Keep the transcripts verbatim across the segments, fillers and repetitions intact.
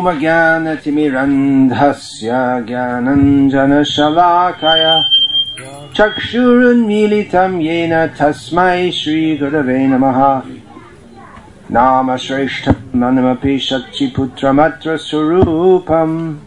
Omagyanatimirandhasya Gyananjana Shalakaya Chakshurunmilitam Yena Tasmai Shri Gurave Namaha Nama Shreshtam Manamapi Shakti Putramatra Surupam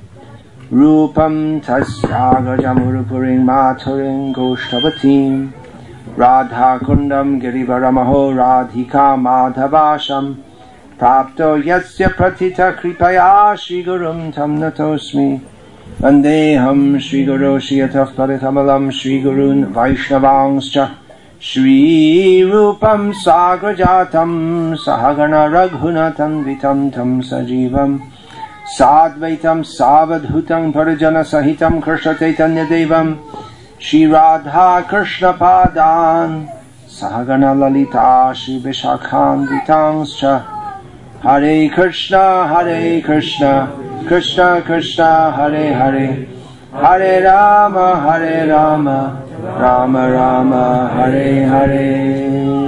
Rupam Tasyagajamurupuring Maturing Goshtavatim Radha Kundam Girivaramaho Radhika Madhavasham Prapto Yasya Pratita Kripaya Shri Gurum Tam Natosmi Vandeham Shri Guru Shiyataf Paritamalam Shri Gurun Vaishnavangscha Shri Rupam Sagrajatam Sahagana Raghunatam Vitam Tam Sajivam Sadvaitam Savadhutam Parijana Sahitam Krishna Chaitanya Devam Shri Radha Krishna Padan Sahagana Lalita Shri Vishakhan Vitangscha Hare Krishna Hare Krishna Krishna Krishna Hare Hare Hare Rama Hare Rama Rama Rama Hare Hare.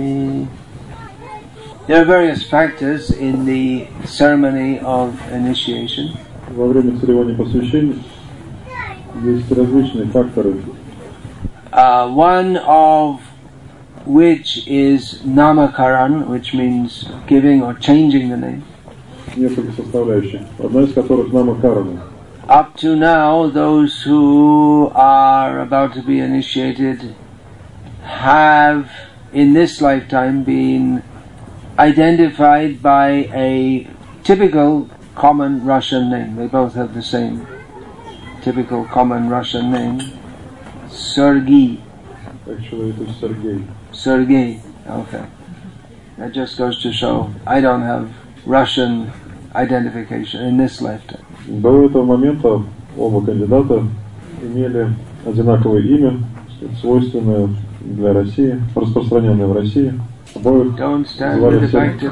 There are various factors in the ceremony of initiation. Во время церемонии посвящения есть различные факторы. Uh, one of which is namakaran, which means giving or changing the name. Несколько составляющих. Одна из которых намакарана. Up to now, those who are about to be initiated have, in this lifetime, been identified by a typical common Russian name. They both have the same typical common Russian name, Sergei. Actually, it is Sergei. Sergei, okay. That just goes to show I don't have Russian identification in this lifetime. До этого момента оба кандидата имели одинаковое имя, свойственное для России, распространенное в России. Обоих звали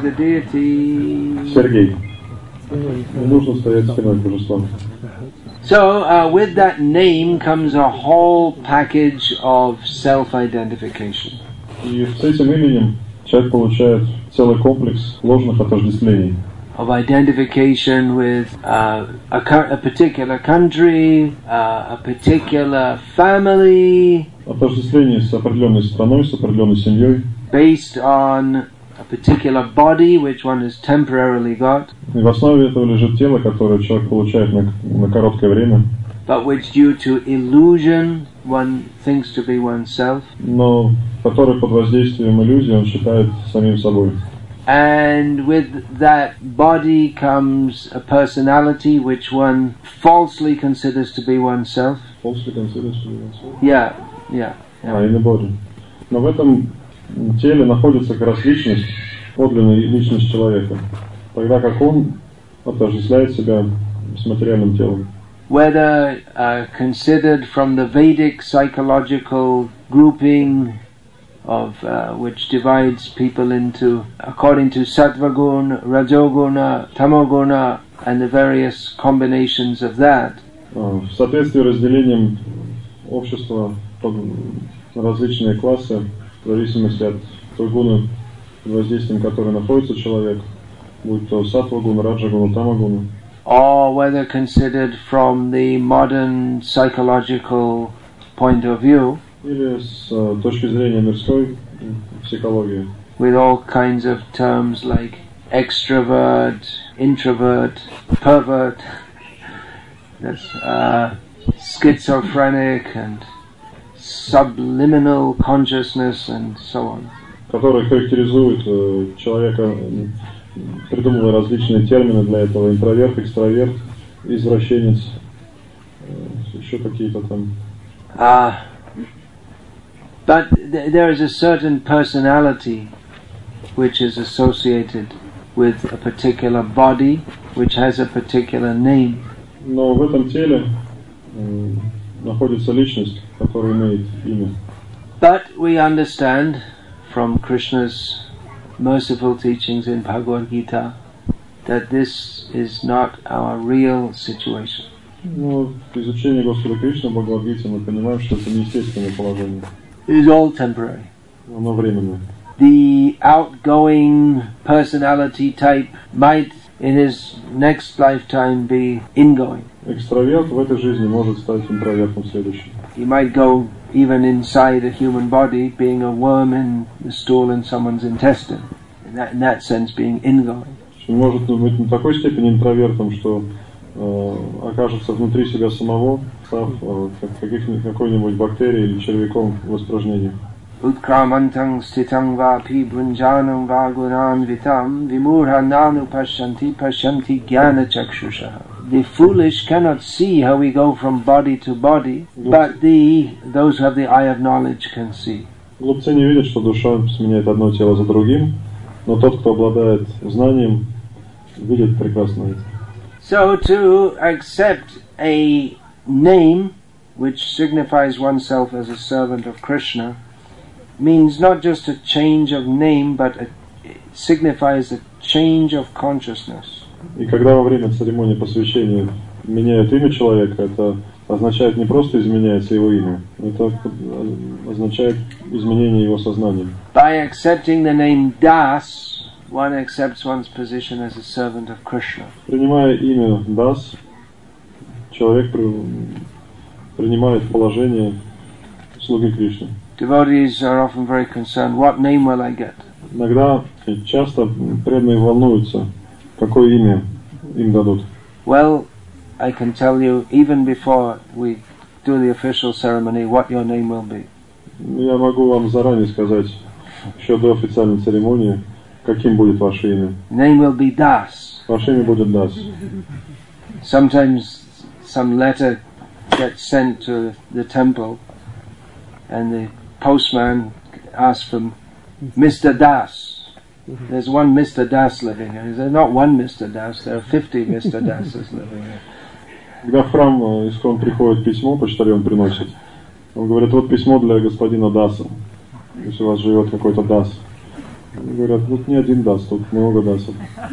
Сергей. Не нужно стоять спиной к божествам. So, uh, with that name comes a whole package of self-identification. И с этим именем человек получает целый комплекс ложных отождествлений. Of identification with uh, a, a particular country, uh, a particular family. Отождествление с определенной страной, с определенной семьей. Based on a particular body which one has temporarily got. И в основе этого лежит тело, которое человек получает на, на короткое время. But which due to illusion one thinks to be oneself. Но который под воздействием иллюзии он считает самим собой. And with that body comes a personality which one falsely considers to be oneself. Falsely considers to be oneself? Yeah, yeah. yeah. А, in the body. Но в этом теле находится как раз личность, подлинная личность человека, тогда как он отождествляет себя с материальным телом. Whether uh, considered from the Vedic psychological grouping of uh, which divides people into according to Sattva-guna, Rajoguna, Tamoguna, and the various combinations of that. В соответствии с разделением общества под различные классы, в зависимости от той гуны, под воздействием которой находится человек, будь то саттва-гуна, раджа-гуна, тама-гуна. Or whether considered from the modern psychological point of view, или с uh, точки зрения мирской психологии. With all kinds of terms like extrovert, introvert, pervert, that's, uh, schizophrenic and subliminal consciousness and so on. Которые характеризуют uh, человека, придумывая различные термины для этого: интроверт, экстраверт, извращенец, uh, еще какие-то там. Uh, but th- there is a certain personality which is associated with a particular body which has a particular name. Но в этом теле uh, находится личность, которая имеет имя. But we understand from Krishna's merciful teachings in Bhagavad Gita that this is not our real situation. Но при изучении Господа Кришны в Бхагавад-гите мы понимаем, что это неестественное положение. It is all temporary. Оно временное. The outgoing personality type might in his next lifetime be ingoing. Экстраверт в этой жизни может стать интровертом следующим. He might go even inside a human body, being a worm in the stool in someone's intestine. In that, in that sense, being ingoing. Он может быть на такой степени интровертом, что э, окажется внутри себя самого, став э, как, какой-нибудь бактерией или червяком в испражнениях. Utkramantam stitang vapi brunjanam vagunan vitam vimurha nanu pashanti pashanti jnana chakshusha. The foolish cannot see how we go from body to body, but the those who have the eye of knowledge can see. Глупцы не видят, что душа сменяет одно тело за другим, но тот, кто обладает знанием, видит прекрасно это. So to accept a name which signifies oneself as a servant of Krishna means not just a change of name, but it signifies a change of consciousness. И когда во время церемонии посвящения меняют имя человека, это означает не просто изменяется его имя, это означает изменение его сознания. By accepting the name Das, one accepts one's position as a servant of Krishna. Принимая имя Das, человек принимает положение слуги Кришны. Devotees are often very concerned, what name will I get? Иногда, часто преданные волнуются, какое имя им дадут. Well, I can tell you, even before we do the official ceremony, what your name will be. Я могу вам заранее сказать, еще до официальной церемонии, каким будет ваше имя. Name will be Das. Ваше имя будет Das. Sometimes some letter gets sent to the temple, and the postman asks for Mister Das. There's one Mister Das living here. There's not one Mister Das, there are fifty Mister Dases living here. Когда в храм Искон приходит письмо, почтальон приносит, он говорит, вот письмо для господина Даса. Если у вас живет какой-то Дас. Они говорят, тут не один Дас, тут много Дасов.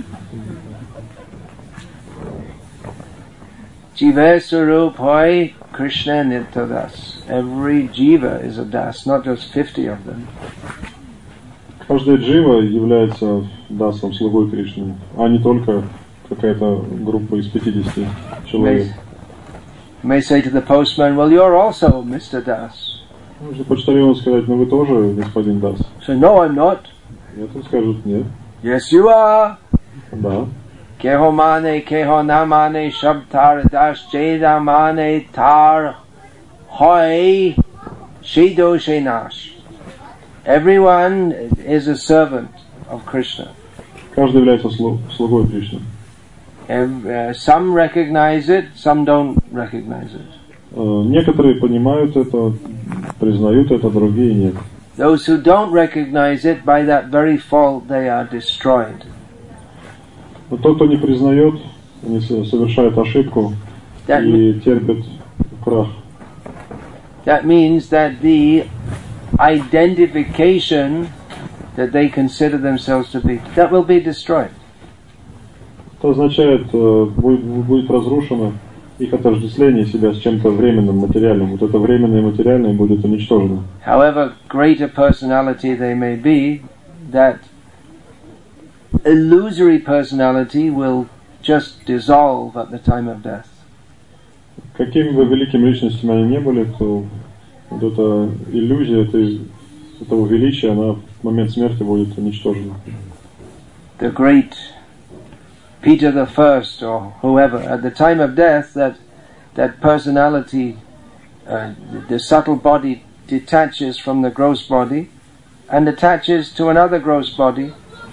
Jiva Sarup Hoy Krishna Nitya Das. Every jiva is a Das, not just fifty of them. Каждая джива является дасом, слугой Кришны, а не только какая-то группа из пятидесяти человек. You may say to the postman, well, you're also Mister Das. Можно почтальону сказать, ну вы тоже господин Дас. So, no, I'm not. Это скажут, нет. Yes, you are. Да. Keho mane, keho namane, shabtar das jeda mane tar hoy shido shenash. Everyone is a servant of Krishna. Каждый является слугой Кришны. Uh, some recognize it, some don't recognize it. Uh, некоторые понимают это, признают это, другие нет. Those who don't recognize it, by that very fault they are destroyed. Но тот, кто не признает, они совершают ошибку that и терпят крах. That means that the identification that they consider themselves to be, that will be destroyed. Это означает, будет, будет разрушено их отождествление себя с чем-то временным, материальным. Вот это временное и материальное будет уничтожено. However great a personality they may be, that illusory personality will just dissolve at the time of death. Какими бы великими личностями они не были, то вот эта иллюзия этой, этого величия, она в момент смерти будет уничтожена. The great Peter the First, or whoever, at the time of death, that that personality, uh, the subtle body detaches from the gross body and attaches to another gross body.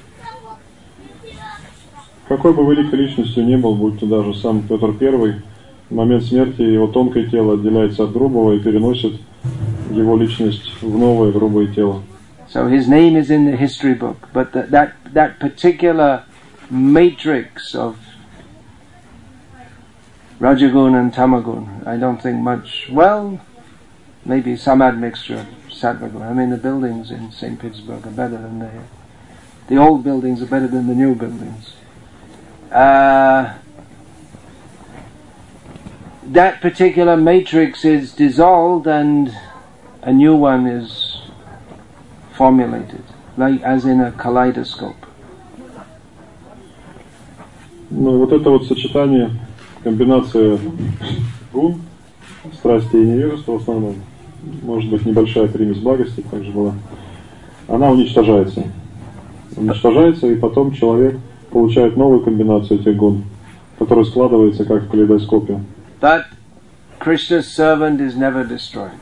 Какой бы великой личностью ни был, будь то даже сам Петр Первый, в момент смерти его тонкое тело отделяется от грубого и переносит его личность в новое грубое тело. So his name is in the history book, but that that, that particular matrix of Rajagun and Tamagun, I don't think much, well, maybe some admixture of Sattvagun. I mean, the buildings in Saint Petersburg are better than the, the old buildings are better than the new buildings. Uh, that particular matrix is dissolved and a new one is formulated, like as in a kaleidoscope. Ну, вот это вот сочетание, комбинация гун, страсти и невежества в основном, может быть, небольшая примесь благости также была, она уничтожается. Уничтожается, и потом человек получает новую комбинацию этих гун, которая складывается как в калейдоскопе. But Krishna's servant is never destroyed.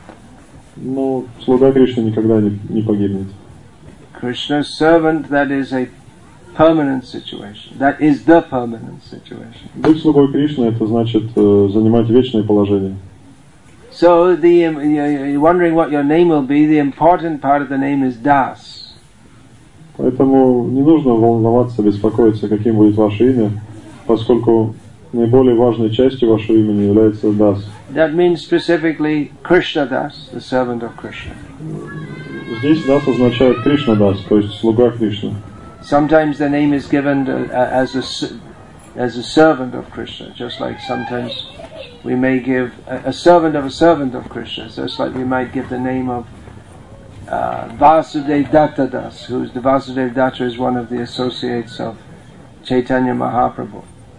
Но слуга Кришны никогда не, не погибнет. Krishna's servant, that is a permanent situation. That is the permanent situation. Быть слугой Кришны — это значит э, занимать вечное положение. So the um, you're wondering what your name will be. The important part of the name is Das. Поэтому не нужно волноваться, беспокоиться, каким будет ваше имя, поскольку наиболее важной частью вашего имени является Дас. That means specifically Krishna Das, the servant of Krishna. Здесь Дас означает Кришна Дас, то есть слуга Кришны. Sometimes the name is given uh, as a as a servant of Krishna, just like sometimes we may give a, a servant of a servant of Krishna, just like we might give the name of uh, Vasudev Datta Das, who's the Vasudev Datta is one of the associates of Chaitanya Mahaprabhu.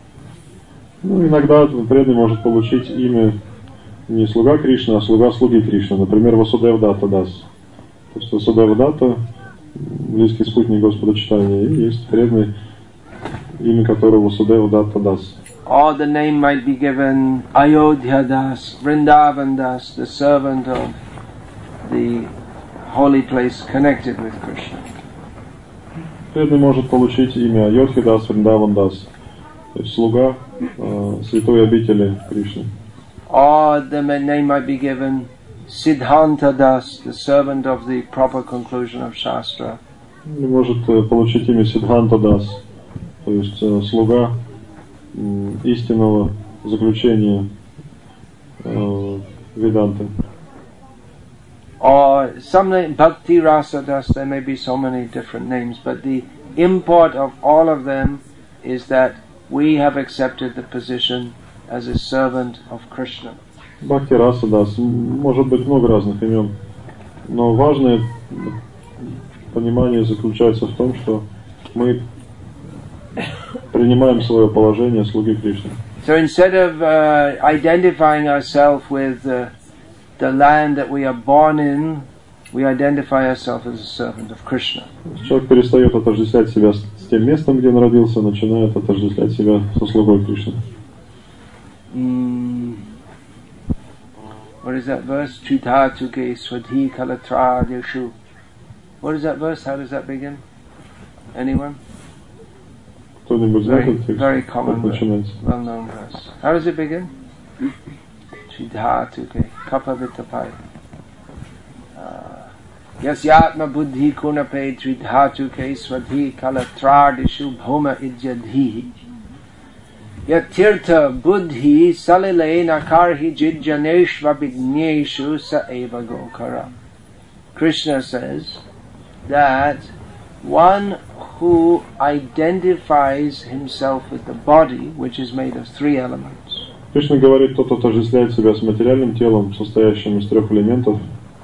Ну, иногда преданный может получить имя не слуга Кришны, а слуга слуги Кришны, например, Васудев Датта Дас. То есть Васудев Датта, близкий спутник Господа Чайтаньи, и есть преданный, имя которого Васудев Датта Дас. Or the name might be given Ayodhya Das, Vrindavan Das, the servant of the holy place connected with Krishna. Преданный может получить имя Айодхя Дас, Вриндаван Дас, то есть слуга э, святой обители Кришны. Or the name might be given Siddhanta Das, the servant of the proper conclusion of Shastra. Или может э, получить имя Сиддханта Дас, то есть э, слуга э, истинного заключения э, Веданты. Or some name, Bhakti Rasa Das, there may be so many different names, but the import of all of them is that we have accepted the position as a servant of Krishna. Бхакти Раса Дас, может быть много разных имен, но важное понимание заключается в том, что мы принимаем свое положение слуги Кришны. So instead of uh, identifying ourselves with uh, the land that we are born in, we identify ourselves as a servant of Krishna. Человек перестает отождествлять себя с тем местом, где он родился, начинает отождествлять себя со слугой Кришны. Mm. What is that verse? Tridhatuke swadhi kalatradeshu. What is that verse? How does that begin? Anyone? Кто-нибудь знает этот текст? Very common, Как начинается? well-known verse. How does it begin? Tridhatuke kapavitapai. Yasyatma buddhi kunape tridhatuke swadhi kalatradeshu bhoma ijjadhi. Yatirtha buddhi salile nakarhi jidjaneshva vigneshu sa eva gokara. Krishna says that one who identifies himself with the body, which is made of three elements. Кришна говорит, тот отождествляет себя с материальным телом, состоящим из трех элементов,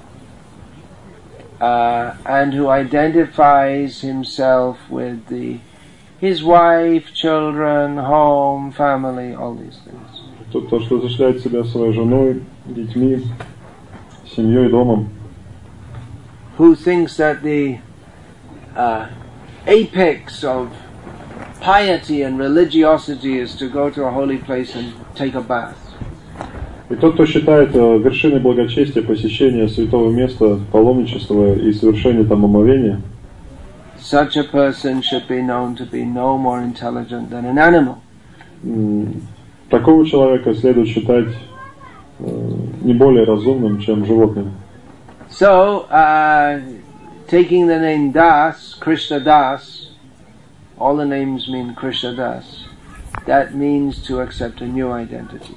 uh, and who identifies himself with the his wife, children, home, family, all these things. Тот, кто отождествляет себя своей женой, детьми, семьей, домом. Who thinks that the uh, apex of piety and religiosity is to go to a holy place and take a bath. И тот, кто считает вершиной благочестия посещение святого места, паломничества и совершение там омовения, such a person should be known to be no more intelligent than an animal. Такого человека следует считать не более разумным, чем животным. So, uh, taking the name Das, Krishna Das, all the names mean Krishna Das. That means to accept a new identity.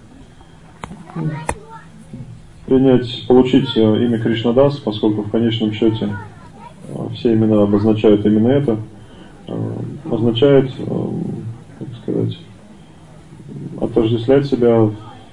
Принять, получить имя Кришна Дас, поскольку в конечном счете все имена обозначают именно это, означает, как сказать, отождествлять себя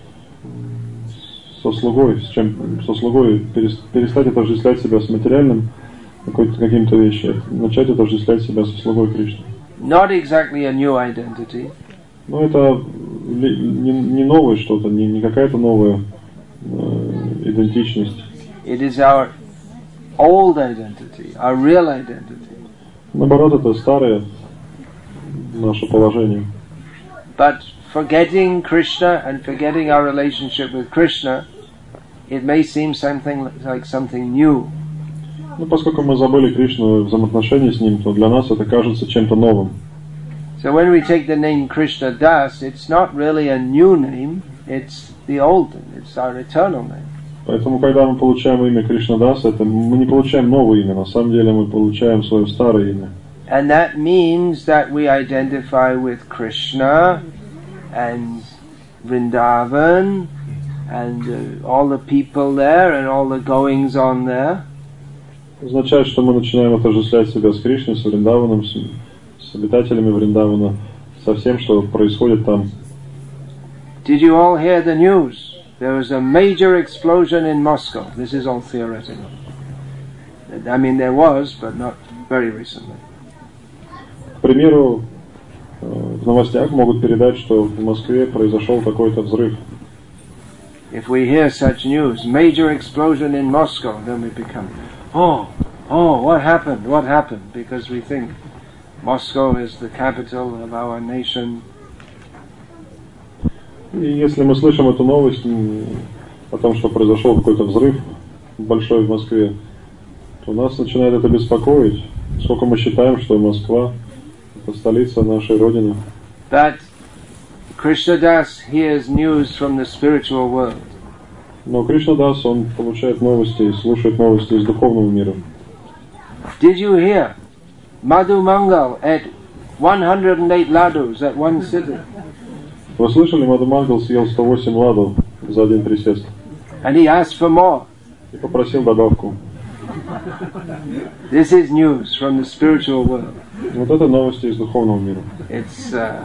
со слугой, с чем, со слугой, перестать отождествлять себя с материальным каким-то вещью, начать отождествлять себя со слугой Кришны. not exactly a new identity. Но это не, не новое что-то, не, не какая-то новая э, идентичность. It is our old identity, our real identity. Наоборот, это старое наше положение. But forgetting Krishna and forgetting our relationship with Krishna, it may seem something like something new. Ну, поскольку мы забыли Кришну, взаимоотношения с ним, то для нас это кажется чем-то новым. So when we take the name Krishna Das, it's not really a new name, it's the old name, it's our eternal name. Поэтому, когда мы получаем имя Кришнадас, это мы не получаем новое имя, на самом деле мы получаем свое старое имя. And that means that we identify with Krishna and Vrindavan and uh, all the people there and all the goings on there. Означает, что мы начинаем отождествлять себя с Кришной, с Вриндаваном, с, с обитателями Вриндавана, со всем, что происходит там. Did you all hear the news? There was a major explosion in Moscow. This is all theoretical. I mean, there was, but not very recently. К примеру, в новостях могут передать, что в Москве произошел какой-то взрыв. If we hear such news, major explosion in Moscow, then we become, oh, oh, what happened, what happened? Because we think Moscow is the capital of our nation. И если мы слышим эту новость о том, что произошел какой-то взрыв большой в Москве, то нас начинает это беспокоить, сколько мы считаем, что Москва — это столица нашей Родины. But Krishnadas hears news from the spiritual world. Но Кришнадас, он получает новости, слушает новости из духовного мира. Did you hear? Madhu Mangal ate one hundred eight ladus at one sitting. Вы слышали, Мадху Мангал съел сто восемь ладов за один присест? And he asked for more. И попросил добавку. This is news from the spiritual world. Вот это новости из духовного мира. It's uh,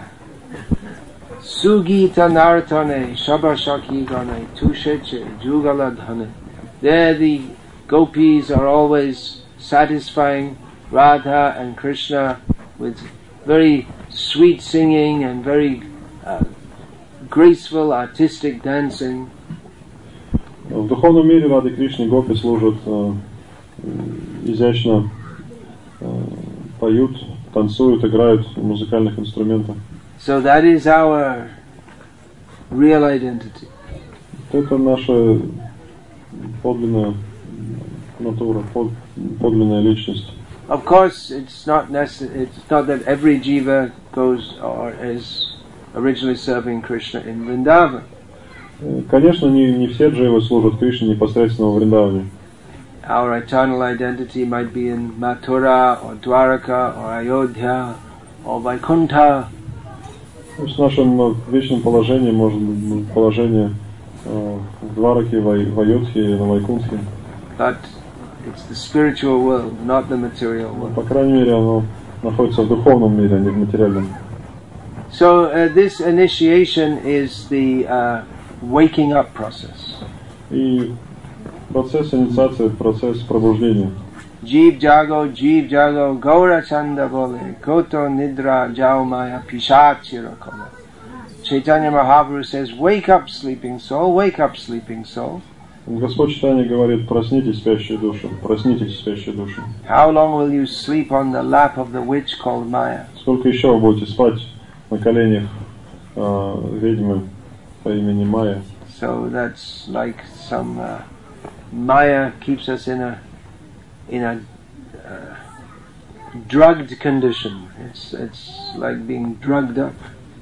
Sugita Nartane Shabashaki Gane Tusheche Jugaladhane. There the gopis are always satisfying Radha and Krishna with very sweet singing and very uh, graceful artistic dancing. В духовном мире Рады Кришне гопи служат э, изящно, э, поют, танцуют, играют на музыкальных инструментах. So that is our real identity. Это наша подлинная натура, под, подлинная личность. Of course, it's not necessary. It's not that every jiva goes or is originally serving Krishna in Vrindavan. Конечно, не, не все дживы служат Кришне непосредственно в Вриндаване. Our eternal identity might be in Mathura or Dwaraka or Ayodhya or Vaikuntha. В нашем вечном положении может быть положение э, в Двараке, в Айодхе, на Вайкунтхе. But it's the spiritual world, not the material world. По крайней мере, оно находится в духовном мире, а не в материальном. So uh, this initiation is the uh, waking up process. И процесс инициации, процесс пробуждения. Jeev jago, jeev jago, gaura chanda bole, koto nidra jao maya pishachira kole. Chaitanya Mahaprabhu says, wake up sleeping soul, wake up sleeping soul. Господь Чайтанья говорит: проснитесь, спящие души, проснитесь, спящие души. How long will you sleep on the lap of the witch called Maya? Сколько еще вы будете спать на коленях э, ведьмы по имени Майя? So that's like some uh, Maya keeps us in a in a uh, drugged condition. It's it's like being drugged up.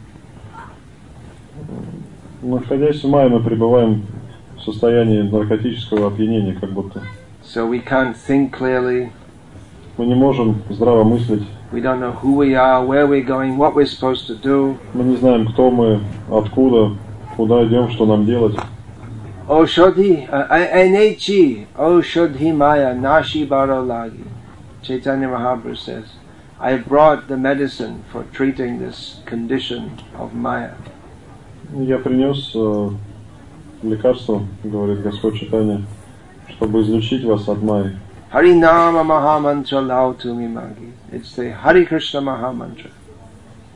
Находясь в Майе, мы пребываем в состоянии наркотического опьянения, как будто. So we can't think clearly. Мы не можем здраво мыслить. We don't know who we are, where we're going, what we're supposed to do. Мы не знаем, кто мы, откуда, куда идем, что нам делать. Oh Shodhi, Enechi, oh Shodhi Maya, Nashi Baro Lagi. Chaitanya Mahaprabhu says, I brought the medicine for treating this condition of Maya. Я принес э, лекарство, говорит Господь Чайтанья, чтобы излечить вас от Майи. Harinama Mahamantra Lao Tumi Magi. It's the Hare Krishna Mahamantra.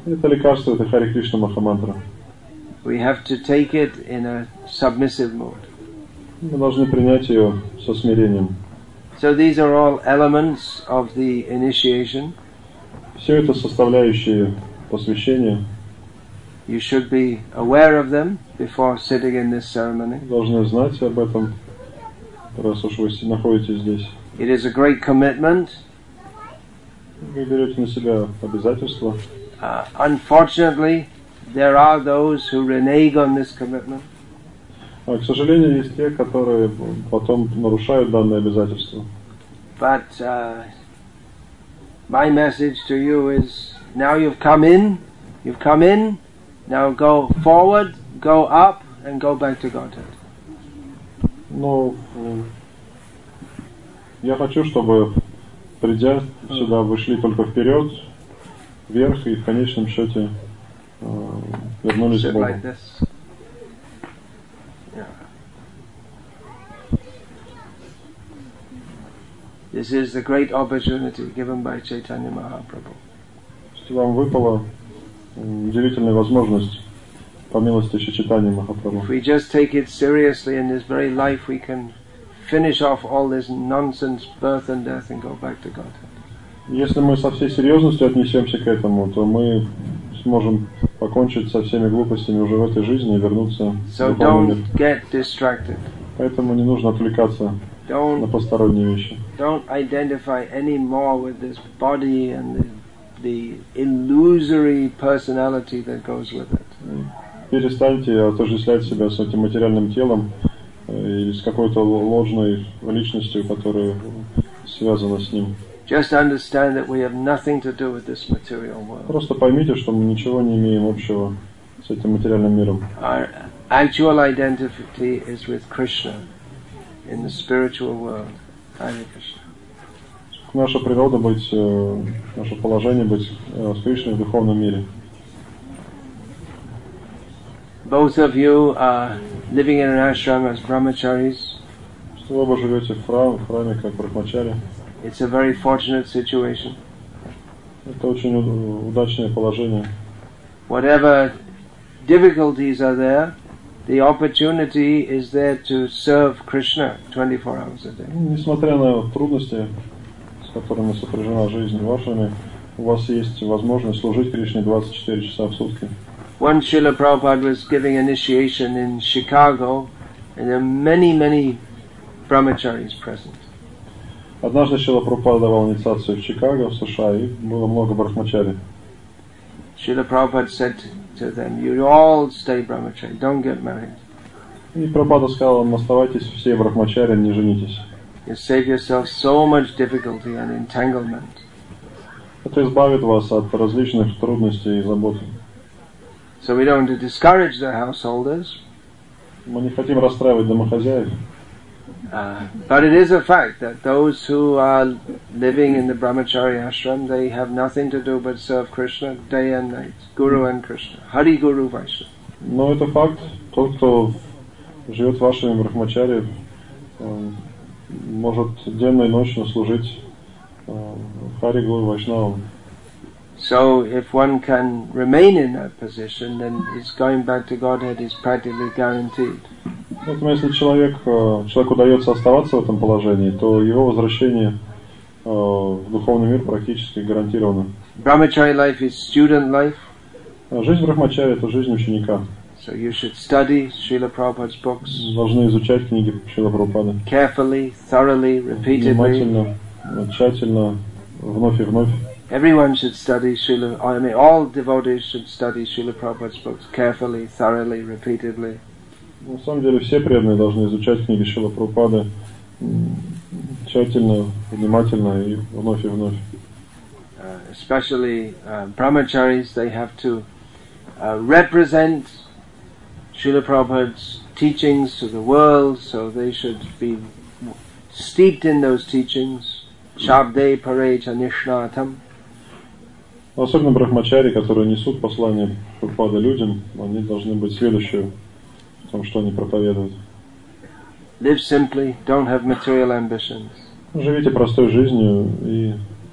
Это лекарство, это Хари Кришна Махамантра. We have to take it in a submissive mode. Мы должны принять ее со смирением. So these are all elements of the initiation. Все это составляющие посвящения. You should be aware of them before sitting in this ceremony. Должны знать об этом, раз уж вы находитесь здесь. It is a great commitment. Вы берете на себя обязательства. Uh, unfortunately, there are those who renege on this commitment. А, к сожалению, есть те, которые потом нарушают данные обязательства. But uh, my message to you is: now you've come in, you've come in. Now go forward, go up, and go back to Godhead. Но я хочу, чтобы, придя сюда, вы шли только вперед, вверх и в конечном счете э, вернулись к Богу. Like this. Yeah. This is the great opportunity given by Chaitanya Mahaprabhu. Вам выпала удивительная возможность по милости Чайтаньи Махапрабху. If we just take it seriously in this very life, we can finish off all this nonsense, birth and death, and go back to Godhead. Если мы со всей серьезностью отнесемся к этому, то мы сможем покончить со всеми глупостями уже в этой жизни и вернуться so в духовный мир. Don't get distracted. Поэтому не нужно отвлекаться don't, на посторонние вещи. Don't identify any more with this body and the, the illusory personality that goes with it. Перестаньте отождествлять себя с этим материальным телом или с какой-то ложной личностью, которая связана с ним. Just understand that we have nothing to do with this material world. Просто поймите, что мы ничего не имеем общего с этим материальным миром. Our actual identity is with Krishna in the spiritual world. Hare Krishna. Наша природа быть, наше положение быть с Кришной в духовном мире. Both of you are living in an ashram as brahmacharis. Что вы оба живете в храме, в храме как брахмачари. It's a very fortunate situation. Это очень удачное положение. Whatever difficulties are there, the opportunity is there to serve Krishna twenty-four hours a day. Несмотря на трудности, с которыми сопряжена жизнь вашими, у вас есть возможность служить Кришне двадцать четыре часа в сутки. Once Srila Prabhupada was giving initiation in Chicago, and there are many, many brahmacharis present. Однажды Шрила Прабхупада давал инициацию в Чикаго, в США, и было много брахмачари. Srila Prabhupada said to them, "You all stay brahmachari, don't get married." И Прабхупада сказал им: оставайтесь все брахмачари, не женитесь. You save yourself so much difficulty and entanglement. Это избавит вас от различных трудностей и забот. So we don't want to discourage the householders. Мы не хотим расстраивать домохозяев. Uh, but it is a fact that those who are living in the brahmachari ashram, they have nothing to do but serve Krishna day and night, Guru and Krishna, Hari Guru Vaishnava. Но это факт. Тот, кто живет в вашем брахмачаре, может денно и ночно служить Хари Гуру Вайшнавам. So if one can remain in that position, then his going back to Godhead is practically guaranteed. Поэтому если человек, человеку удается оставаться в этом положении, то его возвращение в духовный мир практически гарантировано. Brahmachari life is student life. Жизнь брахмачари – это жизнь ученика. So you should study Srila Prabhupada's books. Должны изучать книги Шрила Прабхупады. Carefully, thoroughly, repeatedly. Внимательно, тщательно, вновь и вновь. Everyone should study Srila, I mean all devotees should study Srila Prabhupada's books carefully, thoroughly, repeatedly. На самом деле все преданные должны изучать книги Шрила Прабхупады тщательно, внимательно и вновь и вновь. Uh, especially uh, brahmacharis, they have to uh, represent Srila Prabhupada's teachings to the world, so they should be steeped in those teachings. Shabde pare chanishnatam. Особенно брахмачари, которые несут послание Прабхупады людям, они должны быть сведущими в том, что они проповедуют. Live simply, don't have material ambitions. Живите простой жизнью и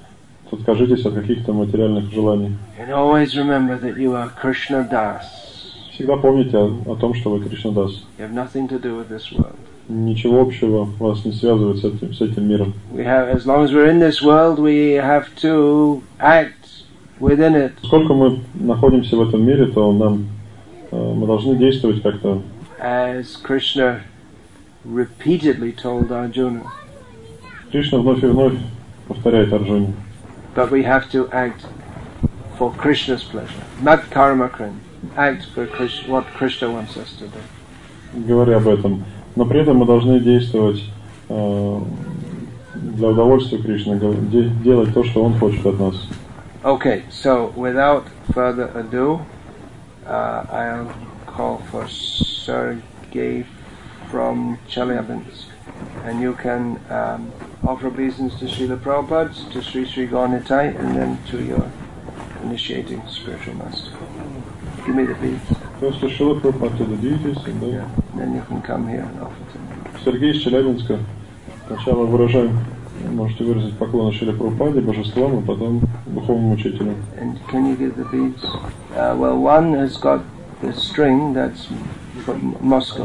откажитесь от каких-то материальных желаний. And always remember that you are Krishna Das. Всегда помните о, о том, что вы Кришна Дас. You have nothing to do with this world. Ничего общего вас не связывает с этим, с этим миром. We have, as long as we're in this world, we have to act within it. Сколько мы находимся в этом мире, то нам э, мы должны действовать как-то. As Krishna repeatedly told Arjuna. Кришна вновь и вновь повторяет Арджуне. But we have to act for Krishna's pleasure. Not karma krin. Act for Krishna, what Krishna wants us to do. Говоря об этом. Но при этом мы должны действовать э, для удовольствия Кришны, де, делать то, что Он хочет от нас. Okay, so without further ado, uh, I'll call for Sergey from Chelyabinsk. And you can um, offer obeisance to Srila Prabhupada, to Sri Sri Gaunitai, and then to your initiating spiritual master. Give me the beads. Просто Шрила Прабхупад to the deities, and then... Yeah, then you can come here and offer to me. Сергей из Челябинска. Сначала выражаем, можете выразить поклон Шриле Прабхупаде, божествам, а потом духовному учителю. And can you give the beads? Uh, well, one has got the string that's from Moscow.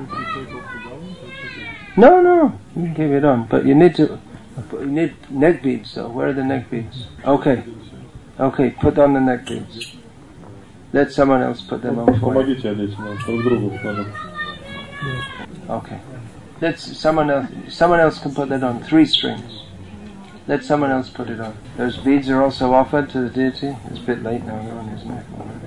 No, no, you can keep it on, but you need to, you need neck beads though. Where are the neck beads? Okay, okay, put on the neck beads. Let someone else put them on for you. Помогите одеть друг другу. Okay, let someone else. Someone else can put that on. Three strings. Let someone else put it on. Those beads are also offered to the deity. It's a bit late now, they're on his neck.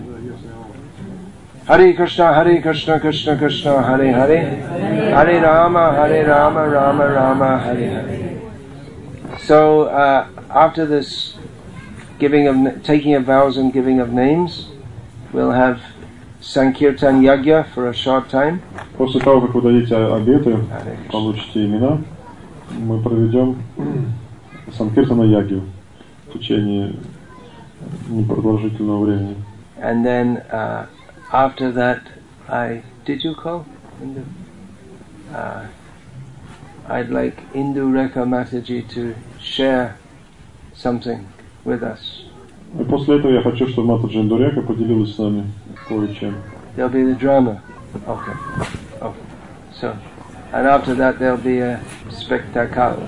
Hare Krishna, Hare Krishna, Krishna Krishna, Hare Hare, Hare Rama, Hare Rama, Rama Rama, Hare Hare. So uh, after this giving of taking of vows and giving of names, we'll have Sankirtan Yagya for a short time. После того, как вы дадите обеты, получите имена, мы проведем Санкиртана Ягью в течение непродолжительного времени. And then uh, after that, I did you call Indu? Uh, I'd like Indu Rekha Mataji to share something with us. И после этого я хочу, чтобы Матаджи Индурека поделилась с нами кое-чем. There'll be the drama. Okay. Okay. So, and after that there'll be a spectacle.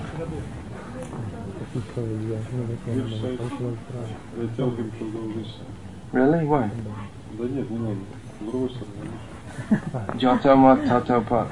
Really? Why? Да нет, не надо. С другой стороны. Jotamot Tatopat.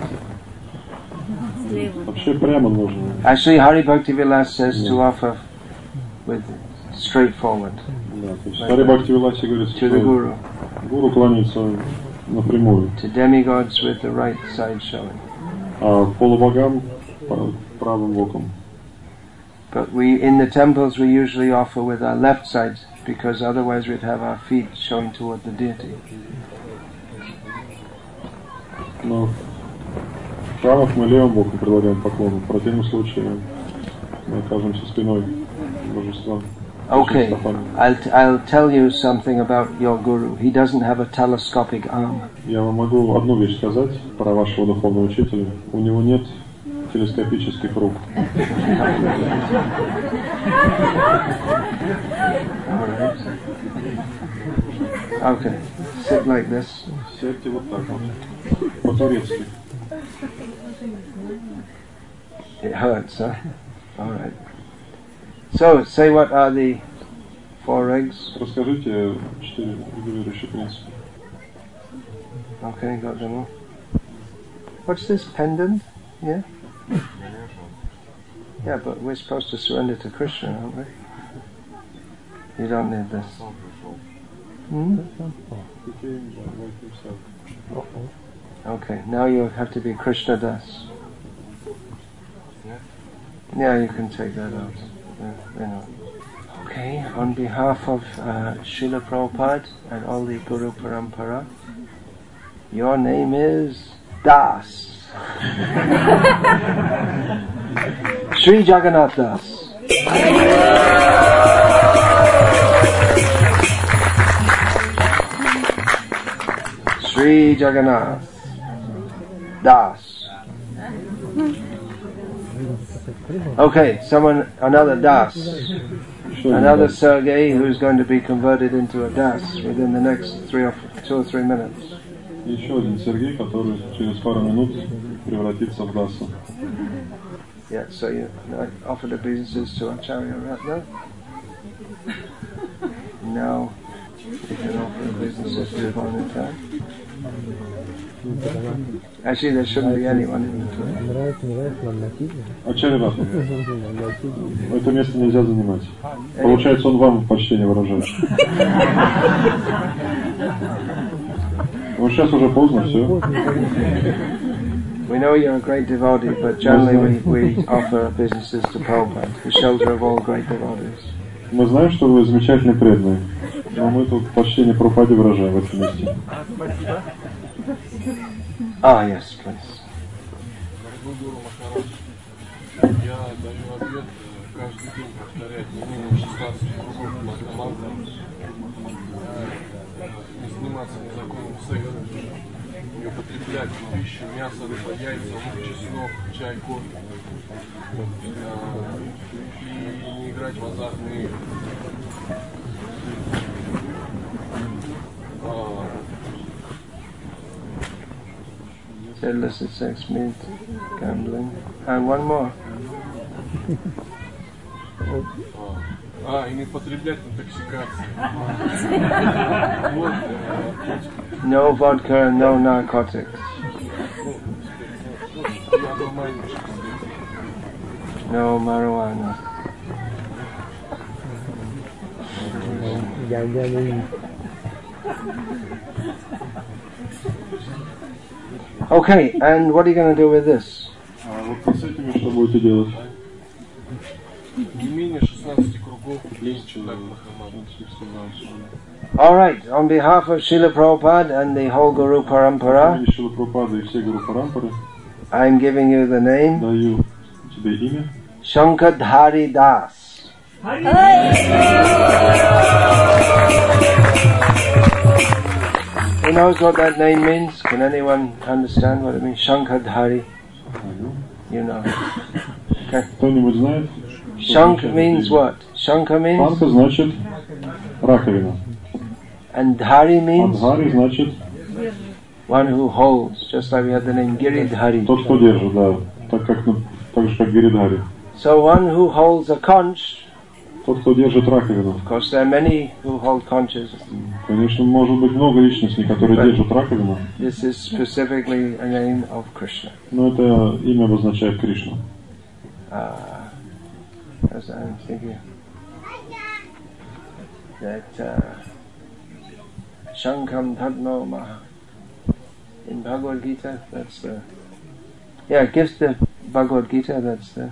Вообще прямо нужно. Actually, Hari Bhaktivilas says to offer with straightforward. Да, то есть Хари Бхактивиласи говорит, To the Guru. Гуру кланяется напрямую. To demigods with the right side showing. А полубогам правым боком. But we, in the temples, we usually offer with our left side, because otherwise we'd have our feet showing toward the deity. Но в храмах мы левым боком предлагаем поклоны. В противном случае мы окажемся спиной божества. Okay, I'll, t- I'll tell you something about your guru. He doesn't have a telescopic arm. Я вам могу одну вещь сказать про вашего духовного учителя. У него нет телескопических рук. Okay, sit like this. Сядьте вот так вот, по-турецки. It hurts, huh? All right. So, say what are the four regs? Расскажите четыре регулирующие принципа. Okay, got them all. What's this pendant? Yeah? Yeah, but we're supposed to surrender to Krishna, aren't we? You don't need this. Hmm? Okay, now you have to be Krishna Das. Yeah, you can take that out. Yeah, you know. Okay, on behalf of uh, Srila Prabhupada and all the Guru Parampara, your name is Das. Sri Jagannath Das. Sri Jagannath Das. Okay, someone, another Das, another Sergei who's going to be converted into a Das within the next three or two or three minutes. Еще один Сергей, который через пару минут превратится в Даса. Yeah, so you uh, offer the obeisances to Acharya Ratna. Now you can offer obeisances to Bhagavatam. Actually, there shouldn't be anyone in the room. Acharya Ratna. Это место нельзя занимать. Получается, он вам почтение выражает. Вот сейчас уже поздно, все. We know you're a great devotee, but generally we, we offer businesses to Prabhupada, the shelter of all great devotees. Мы знаем, что вы замечательный преданный, но мы тут почтение Прабхупаде выражаем в этом месте. Ah, yes, please. Я даю обет каждый день повторять минимум шестнадцать кругов Махамантры, не заниматься незаконным сексом, не употреблять пищу, мясо, рыба, яйца, лук, чеснок, чай, кофе, и не играть в азартные игры. Illicit sex, meat, gambling, and one more. А, и не употреблять интоксикации. No vodka, no narcotics. No marijuana. Okay, and what are you going to do with this? А вот с этими что будете делать? Не менее шестнадцати кругов читать Махамантру. All right, on behalf of Srila Prabhupada and the whole Guru Parampara, Шрила Прабхупады и все Гуру Парампары, I'm giving you the name даю тебе имя Shankadhari Das. Who knows what that name means? Can anyone understand what it means? Shankadhari. You know. Okay. Кто-нибудь знает? Shank means what? Shanka means? Шанка значит раковина. And Dhari means? Адхари значит one who holds, just like we had the name Giridhari. тот, кто держит, да, так как так же как Гиридхари. So one who holds a conch. Тот, кто держит раковину. Of course, there are many who hold conches. Конечно, может быть много личностей, которые But держат раковину. this is specifically a name of Krishna. Но это имя обозначает Кришну. Uh, as I'm thinking that uh, Shankam Padmo Maha in Bhagavad Gita, that's the yeah, it gives the Bhagavad Gita, that's the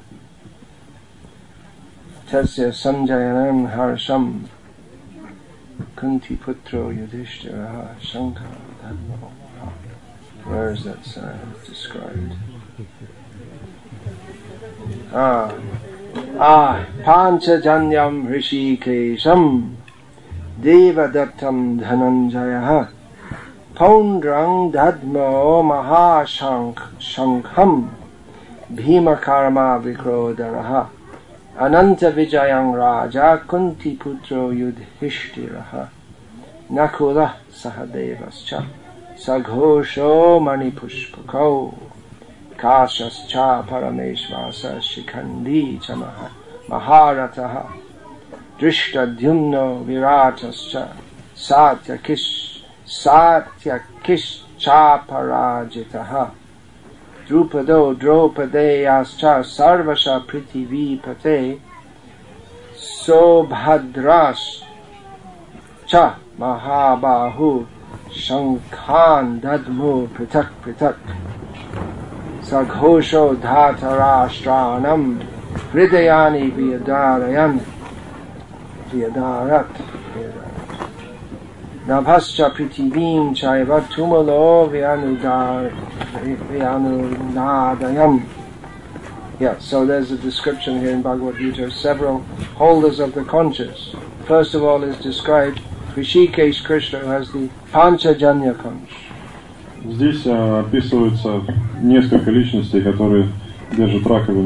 Tasya Sanjayanam Harsham Kunti Putro Yudhishthira Shankam Padmo Maha. Where is that uh, described? Ah, ah, Panchajanyam Rishikesham Devadattam Dhananjayaha Paundrang Dadmo Mahashank Shankham Bhimakarma Vikrodaraha Ananta Vijayang Raja Kunti Putro Yudhishthiraha Nakula Sahadevascha Saghosho Manipushpako Kashascha Parameshvasa Shikhandi Chamaha Maharataha Drishtadhyumno Viratascha Satyakish Satyakish Chaparajitaha Drupado Dropadeyascha Sarvasha Prithivi Pate Sobhadras Cha Mahabahu Shankhan Dadmu Pritak Pritak Saghosho Dhatarashtranam Hridayani Vyadarayan Vyadarat Nabhascha Prithivim Chaiva Tumalo Vyanudar Vyanunadayam. Yeah, so there's a description here in Bhagavad Gita of several holders of the conches. First of all is described Rishikesh Krishna, who has the Panchajanya conch. Здесь а, описывается несколько личностей, которые держат раковину.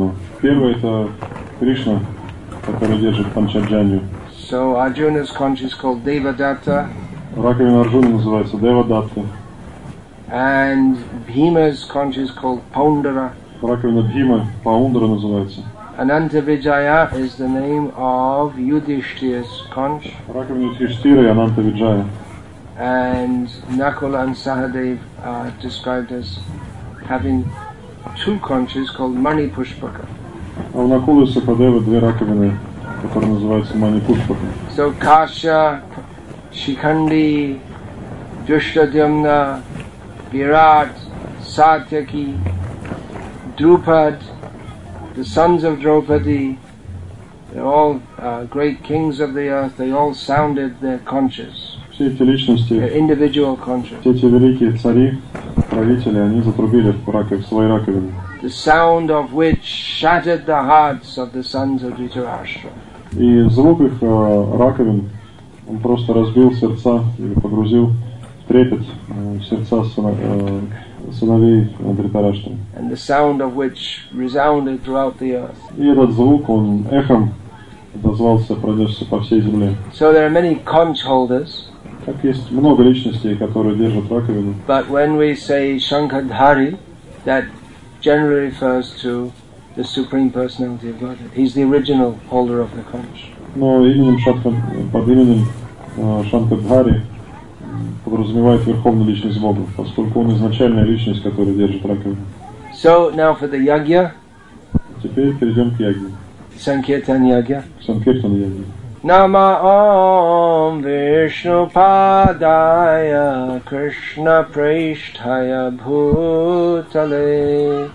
Первый это Кришна, который держит Панчаджанью. So Arjuna's conch is called Devadatta. Раковина Арджуны называется Девадатта. And Bhima's conch is called Paundara. Раковина Бхима Паундара называется. Ananta Vijaya is the name of Yudhishthira's conch. Раковина Юдхиштхира и Ананта Виджая. And Nakula and Sahadev are described as having two conches called Mani Pushpaka. А у Накулы и Сахадева две раковины, которые называются Мани Пушпака. So Kasha, Shikhandi, Drishtadyumna, Virat, Satyaki, Drupad, the sons of Draupadi, they're all uh, great kings of the earth, they all sounded their conches, Все эти личности, their individual conches. все эти великие цари, правители, они затрубили в, раков, в свои раковины. The sound of which shattered the hearts of the sons of Dhritarashtra. И звук их э, раковин, он просто разбил сердца или погрузил в трепет э, сердца сына, э, сыновей Дритараштры. And the sound of which resounded throughout the earth. И этот звук, он эхом отозвался, пронесся по всей земле. So there are many conch holders. Так есть много личностей, которые держат раковину. But when we say Shankadhari, that generally refers to the Supreme Personality of Godhead. He's the original holder of the conch. Но именем Шатха, под именем э, Шанкадхари подразумевает Верховную Личность Бога, поскольку он изначальная личность, которая держит раковину. So now for the yagya. Теперь перейдем к яге. Sankirtan yagya. Санкиртан яге. Nama Om Vishnu Padaya Krishna Preshthaya Bhutale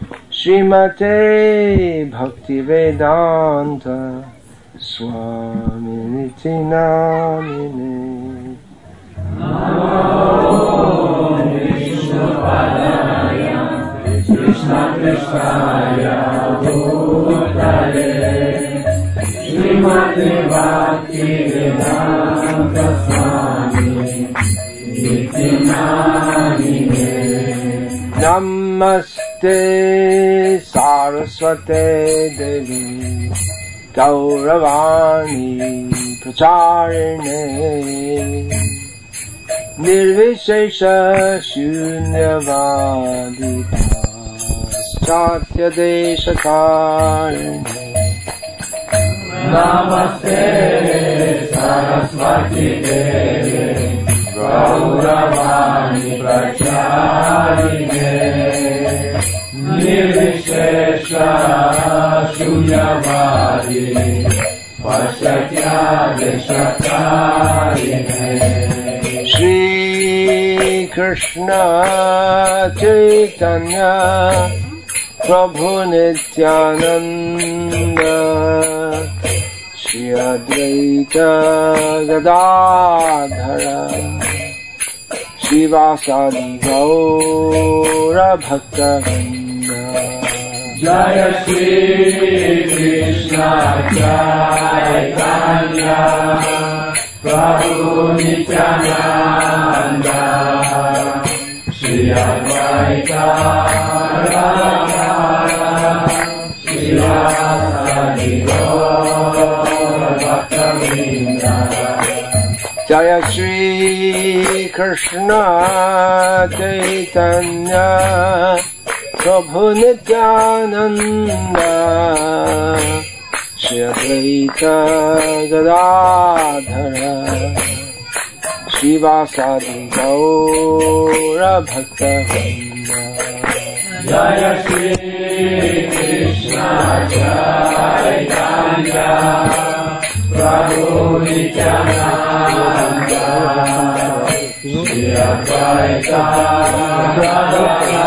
Srimate Bhakti Vedanta Swaminiti Namine. Om Vishnu Padaya Krishna Preshthaya Bhutale Srimate Bhakti Vedanta Swami Niti Namine. Namaste Saraswate Devi Gauravani Pracharine Nirvishesha Shunyavadi Paschatya Deshakarine. Namaste Saraswati Devi Gauravani Pracharine Nirvishesha Shunyavadi Paschatya Deshakarine. Shri Krishna Chaitanya Prabhu Nityananda Shri Advaita Gadadhara Shivasadi Gaura Bhaktavrinda. Jaya Shri Krishna Chaitanya Prabhu Nityananda Shri Advaita Gadadhara Shivasadi Gaura Bhaktavrinda. Jaya Shri Krishna Chaitanya Prabhu Nityananda Shri Advaita Gadadhara Shivasadi Gaura Bhaktavrinda. Jaya Shri Krishna Chaitanya Prabhu Nityananda Shri Advaita Gadadhara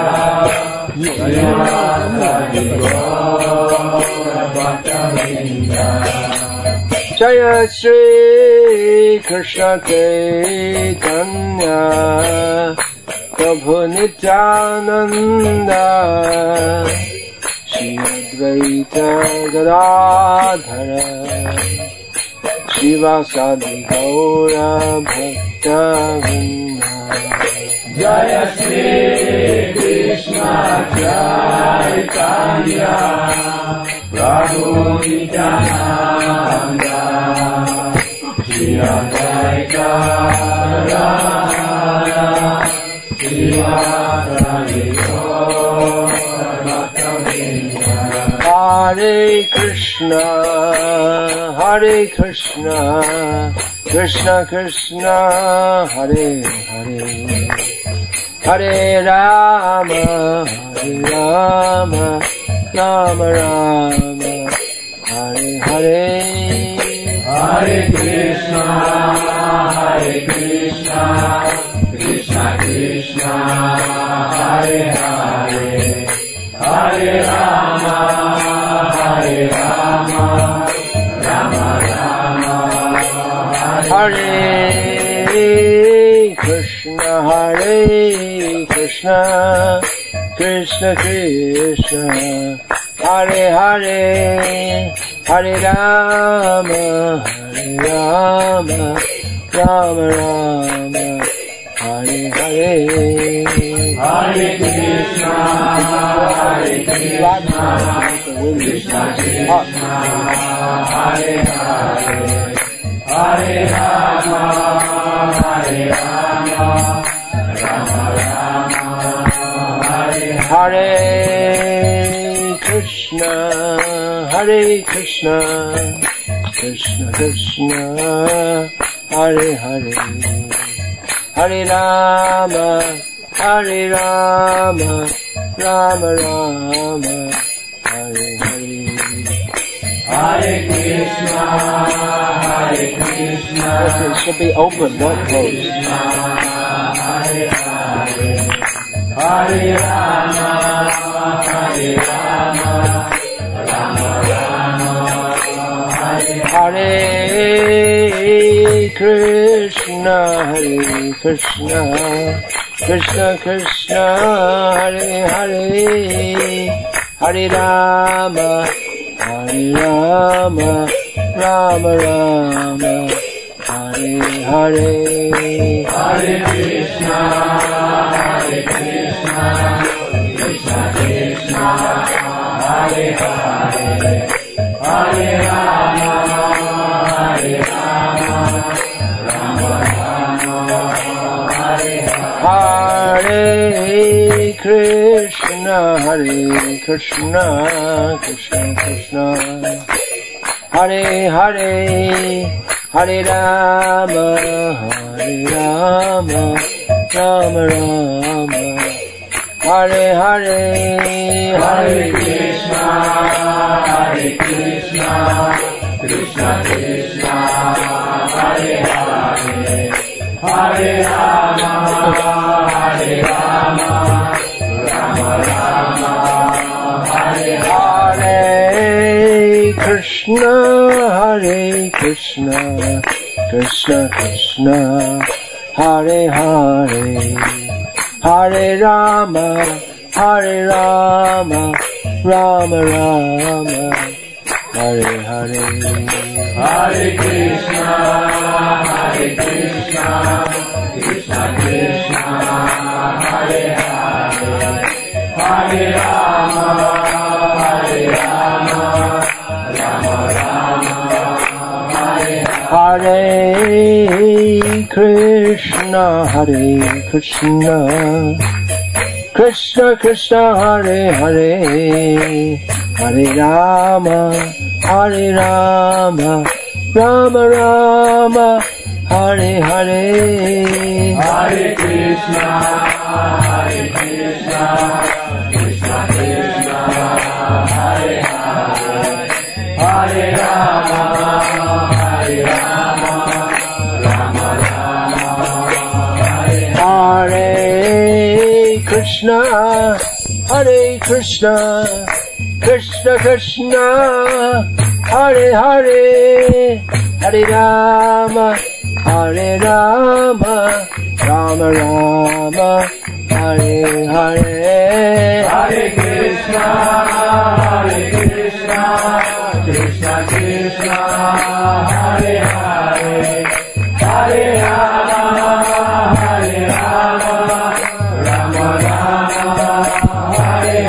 Shivasadi Gaura Bhaktavrinda. Jaya Shri Krishna Chaitanya Prabhu Nityananda Shri Advaita Gadadhara Shivasadi Gaura Bhaktavrinda. Jaya Shri Krishna Chaitanya Hare Krishna, Hare Krishna, Krishna Krishna, Hare Hare, Hare Rama, Hare Rama, Rama Rama, Hare Hare. Hare Krishna, Hare Krishna, Krishna Krishna, Hare Hare, Hare Rama, Hare Rama, Rama Rama, Hare Krishna, Hare Krishna, Krishna Krishna, Hare Hare, Hare Rama, Hare Rama, Rama Rama, Hare Hare. Hare Krishna, Hare Krishna, Krishna Krishna, Hare Hare, Hare Rama, Hare Rama, Rama Rama, Hare Hare Krishna, Hare Krishna, Krishna Krishna, Hare Hare, Hare Rama, Hare Rama, Rama Rama, Hare Hare. Hare Krishna, Hare Krishna. Yes, it should be open, not closed. Hare Hare, Hare Rama, Hare Rama, Rama Rama, Hare Hare Krishna, Hare Krishna, Krishna Krishna, Hare Hare, Hare Rama, Hare Rama, Rama Rama, Hare Hare. Hare Krishna, Hare Krishna, Krishna Krishna, Hare Hare, Hare Rama, Hare Rama, Rama Rama, Hare Hare. Hare Krishna, Hare Krishna, Krishna Krishna, Hare Hare, Hare Rama, Hare Rama, Rama Rama, Hare Hare. Hare Krishna, Hare Krishna, Krishna Krishna, Hare Hare, Hare Rama, Hare Rama, Rama Rama, Hare Hare Krishna, Hare Krishna, Krishna Krishna, Hare Hare, Hare Rama, Hare Rama, Rama Rama, Hare Hare. Hare Krishna, Hare Krishna, Krishna Krishna, Hare Hare, Hare Rama, Hare Rama, Rama Rama, Hare Hare Krishna, Hare Krishna, Krishna Krishna, Hare Hare, Hare Rama, Hare Rama, Rama Rama, Hare Hare. Hare Krishna, Hare Krishna, Krishna Krishna, Hare Hare, Hare Rama, Hare Rama, Rama Rama, Hare Hare Krishna, Hare Krishna, Krishna Krishna, Hare Hare, Hare Rama, Hare Rama, Rama Rama, Hare Hare. Hare Krishna, Hare Krishna, Krishna Krishna, Hare Hare, Hare Rama, Hare Rama, Rama Rama, Hare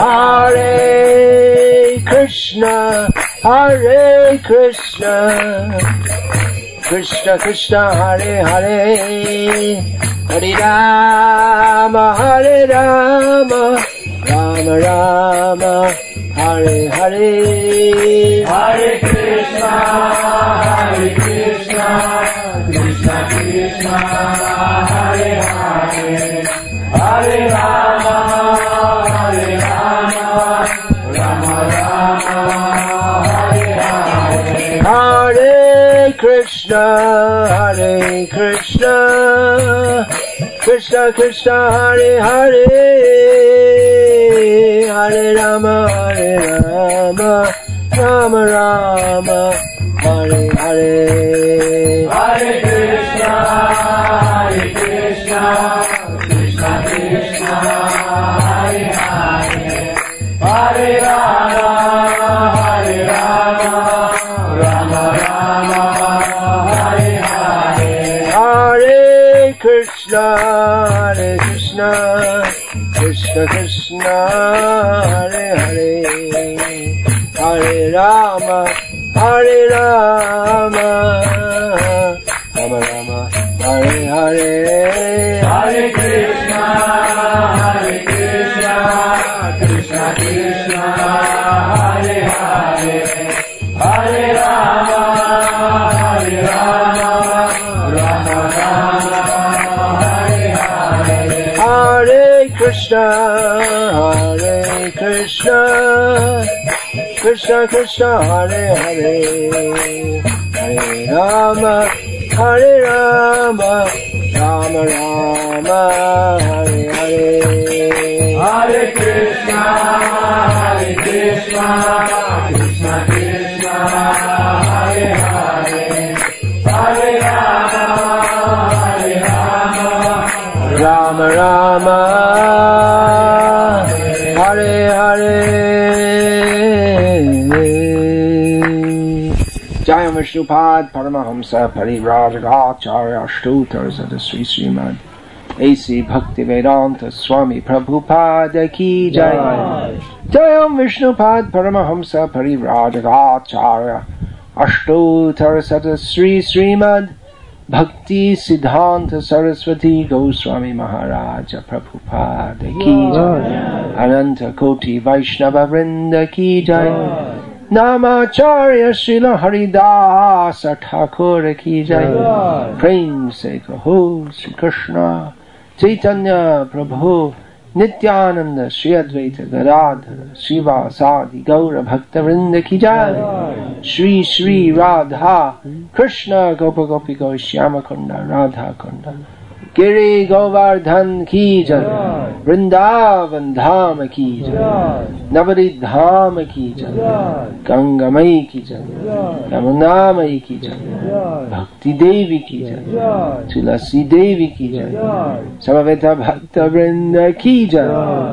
Hare Krishna, Hare Krishna, Krishna Krishna Hare Hare Hare Rama Hare Rama Rama Rama Hare Hare Hare Krishna Hare Krishna Krishna Krishna Hare Hare Hare Rama Hare Rama Rama Rama Hare Hare Hare Krishna Hare Krishna Krishna Krishna Hare Hare Hare Rama Hare Rama Rama Rama Hare Hare Hare Krishna Hare Krishna Krishna Krishna Hare Hare Hare Rama Hare Rama Rama Rama Hare Hare Hare Krishna Hare Krishna Krishna Krishna Hare Hare Hare Rama Hare Rama Rama Rama Hare Hare Hare Krishna Hare Krishna Krishna Krishna Hare Hare Hare Rama Hare Rama Rama Rama Hare Hare Hare Krishna Hare Krishna Krishna Krishna Hare Hare Hare Rama Hare Rama Rama Rama Hare Hare Hare Krishna Hare Krishna Krishna Krishna Hare Hare Hare Rama Hare Rama Rama Rama Hare Hare Jayam Vishnupad Paramahamsa Parivrajagacharya Ashtotar Sada Sri Srimad A C Bhaktivedanta Swami Prabhupada Ki Jai Jayam Vishnupad Paramahamsa Parivrajagacharya Ashtotar Sada Sri Srimad Bhakti Siddhanta Saraswati Goswami Maharaja Prabhupada Ki Jai Ananta Koti Vaishnava Vrinda Ki Jai Namacharya Srila Haridasa Thakur Ki Jai Prem Se Kaho Sri Krishna Chaitanya Prabhu Nityananda Sri Advaita Gadadhara Shiva Sadi Gaura Bhakta Vrinda Ki Jai Shri Shri Radha Krishna Gopa Gopi Go Shyama Kunda Radha Kunda Giri Govardhan Ki Jai Vrindavan Dham Ki Jai Navadip Dham Ki Jai Ganga Mai Ki Jai Yamuna Mai Ki Jai Bhakti Devi Ki Jai Tulasi Devi Ki Jai Samaveta Bhakta Vrinda Ki Jai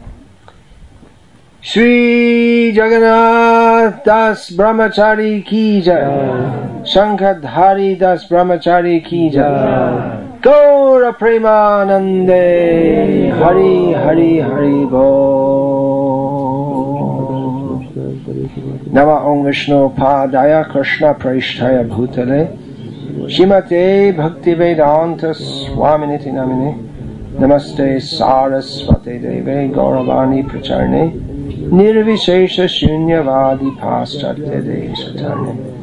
Shri Jagannath Das Brahmachari Ki Jai Shankadhari Das Brahmachari Ki Jai Gaura Premanande Hari Hari Hari Bo Nama Om Vishnu Padaya Krishna Praishtaya Bhutale Shimate Bhakti Vedanta Swaminiti Namine Namaste Saraswate Deve Gauravani Pracharne Nirvishesha Shunyavadi Paschatya Deshatarne